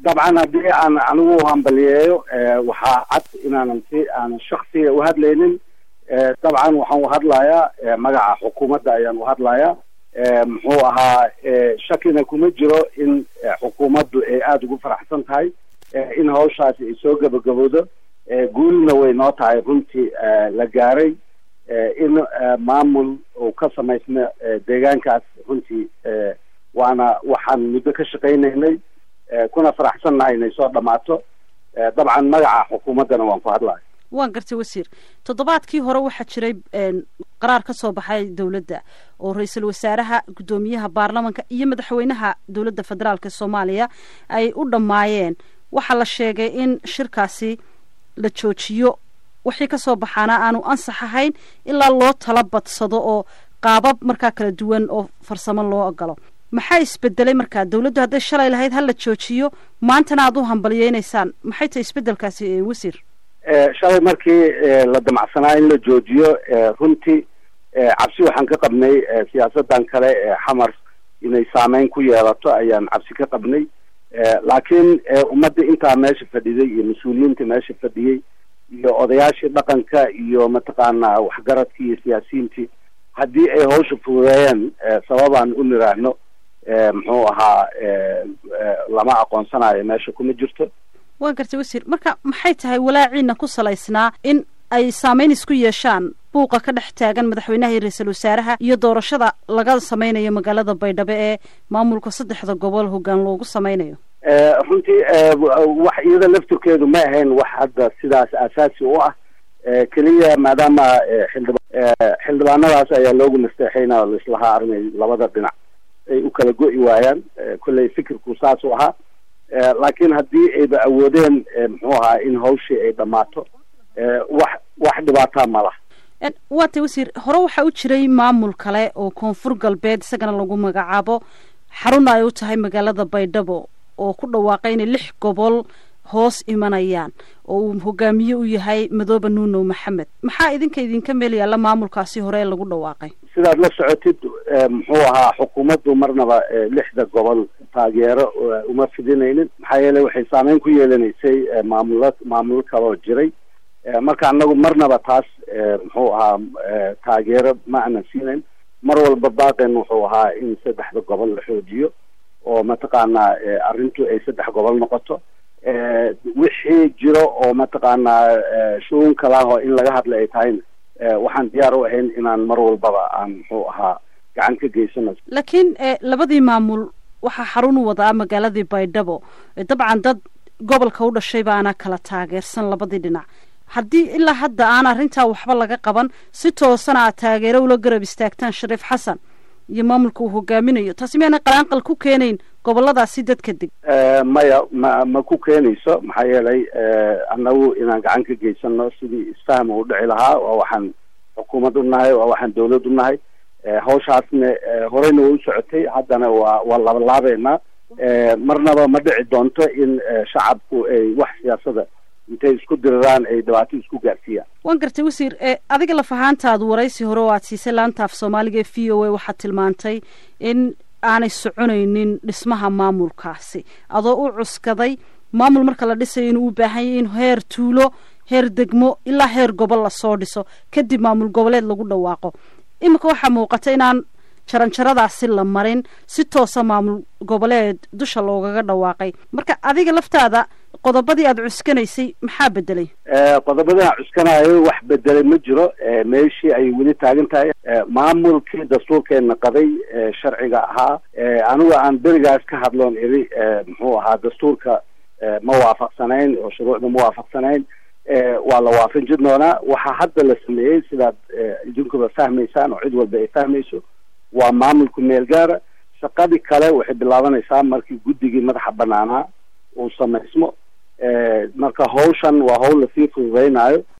طبعا هدي أنا همبليه وحاعت إن أنا شخصية وهدلين طبعا وهدلايا مجا حكومة أيام وهدلايا هو شكلنا كمجرو إن حكومة أدو فرحسن هاي إن هو شاس يسوق بجوده قولنا وينات هاي رنتي لجاري إن معمول وقسم اسمه ديجان كاس رنتي وأنا وحن مدكش قينا هني كنا فرحسن هاي نيسور دمعته طبعا مجا حكومتنا وانفهدلاي waan gartay wasiir toddobaadkii hore waxaa jiray qaraar ka soo baxay dawladda oo ra'iisul wasaaraha gudoomiyaha baarlamaanka iyo madaxweynaha dawladda federaalka Soomaaliya ay u dhamaayeen waxa la sheegay in shirkaasi la joojiyo wixii ka soo baxana aanu ansax ahayn ilaa loo talabadsado oo qaabab markaa kala duwan oo farsamo loo ogolo maxay isbedelay markaa dawladdu hadday shalay lahayd hal la joojiyo maantana aad u hambalyeeynaysan maxay tahay isbedelkaasi wasiir shalay markii la damacsanaa in la joojiyo runtii cabsi waxaan ka qabnay siyaasadan kale xamar inay saameyn ku yeelato ayaan cabsi ka qabnay laakiin ummadda intaa meesha fadhiday iyo mas-uuliyiinta meesha fadhiyey iyo odayaashii dhaqanka iyo mataqaanaa waxgaradkii iyo siyaasiyiintii haddii ay hawsha fududeeyeen sababaan u niraahno muxuu ahaa lama aqoonsanayo meesha kuma jirto waan gartay wasiir marka maxay tahay walaaciina ku salaysnaa in ay saameyn isku yeeshaan buuqa ka dhex taagan madaxweynaha iyo ra'iisul wasaaraha iyo doorashada laga samaynayo magaalada Baydhabo ee maamulka saddexda gobol hoggaan loogu samaynayo runtii wax iyada laftirkeedu ma ahayn wax hadda sidaas asaasi u ah kaliya maadaama xildhibaanadaas ayaa loogu nasteexaynaa la islahaa armay labada dhinac ay u kala go'i waayaan kulley fikirku saas u ahaa laakiin haddii ayba awoodeen muxuu ahaa in hawshii ay dhammaato wax dhibaataa ma laha waatay wasiir hore waxaa u jiray maamul kale oo koonfur galbeed isagana lagu magacaabo xaruna ay u tahay magaalada Baydhabo oo ku dhawaaqay inay 6 gobol hoos imanayaan oo uu hogaamiye u yahay Madoobe Nuuno Maxamed maxaa idinka meel yaala maamulkaasi hore lagu dhawaaqay sidaad la socotid muxuu ahaa xukuumaddu marnaba 6 gobol taageero uma fidinaynin maxaa yeelay waxay saameyn ku yeelanaysay maamul kale oo jiray marka anagu marnaba taas muxuu ahaa taageero ma aanan siinayn mar walba baaqeen wuxuu ahaa in 3 gobol la xoojiyo oo mataqaanaa arrintu ay 3 gobol noqoto wixii jiro oo mataqaanaa shuun kala oo in laga hadla ay tahay waxaan diyaar u ahayn inaan mar walbaba aan muxuu ahaa gacan ka geysano laakiin labadii maamul waxa xarun u wadaa magaaladii Baydhabo dabcan dad gobolka u dhashay baana kala taageersan labadii dhinac haddii ilaa hadda aan arrintaa waxba laga qaban si toosan aad taageero ula garab istaagtaan Shariif Xasan iyo maamulka uu hogaaminayo taasi miyana qaraanqal ku keenayn goboladaasi dadka deg maya ma ku keenayso maxaa yeelay annagu inaan gacan ka geysano sidii isfaham u dhici lahaa waa waxaan xukuumad u nahay waa waxaan dawlad u nahay hawshaasna horeyna way u socotay haddana waa labalaabeynaa marnaba ma dhici doonto in shacabku ay wax siyaasada intay isku diriraan ay dhibaato isku gaarsiiyaan waan gartay wasiir adiga la fahaantaadu waraysi hore oo aad siisay laanta af Soomaaliga VOA waxaad tilmaantay in aanay soconaynin dhismaha maamulkaasi adoo u cuskaday maamul marka la dhisayo inuu u baahan yahay in heer tuulo heer degmo ilaa heer gobol la soo dhiso kadib maamul goboleed lagu dhawaaqo imika waxaa muuqata inaan jaranjaradaasi la marin si toosa maamul goboleed dusha loogaga dhawaaqay marka adiga laftaada qodobadii aad cuskanaysay maxaa bedelay qodobadii aan cuskanayo wax bedelay ma jiro meeshii ay weli taagan tahay maamulkii dastuurkeena qaday sharciga ahaa anigu aan berigaas ka hadloon iri muxuu ahaa dastuurka ma waafaqsanayn oo shuruucda ma waafaqsanayn waa la waafajin doonaa waxaa hadda la sameeyey sidaad idinkuba fahmaysaan oo cid walba ay fahmayso waa maamulku meel gaara shaqadii kale waxay bilaabanaysaa markii guddigii madaxa banaanaa uu samaysmo marka hawshan waa hawl lasii fududaynayo